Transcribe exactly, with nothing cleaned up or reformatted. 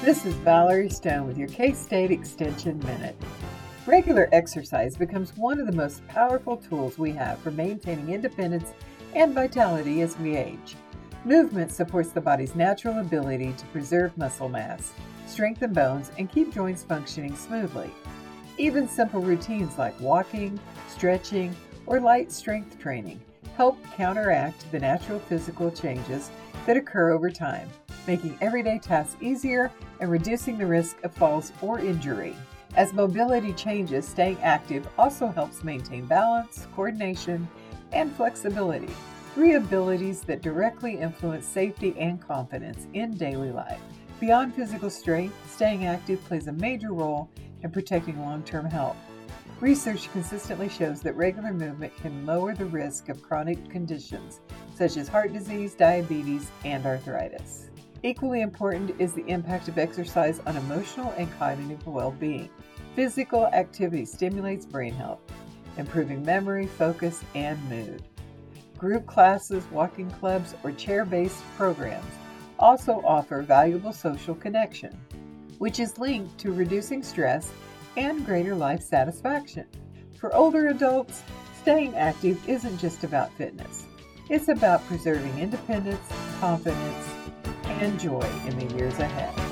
This is Valerie Stone with your K-State Extension Minute. Regular exercise becomes one of the most powerful tools we have for maintaining independence and vitality as we age. Movement supports the body's natural ability to preserve muscle mass, strengthen bones, and keep joints functioning smoothly. Even simple routines like walking, stretching, or light strength training help counteract the natural physical changes that occur over time, making everyday tasks easier and reducing the risk of falls or injury. As mobility changes, staying active also helps maintain balance, coordination, and flexibility, three abilities that directly influence safety and confidence in daily life. Beyond physical strength, staying active plays a major role in protecting long-term health. Research consistently shows that regular movement can lower the risk of chronic conditions such as heart disease, diabetes, and arthritis. Equally important is the impact of exercise on emotional and cognitive well-being. Physical activity stimulates brain health, improving memory, focus, and mood. Group classes, walking clubs, or chair-based programs also offer valuable social connection, which is linked to reducing stress and greater life satisfaction. For older adults, staying active isn't just about fitness. It's about preserving independence, confidence, and joy in the years ahead.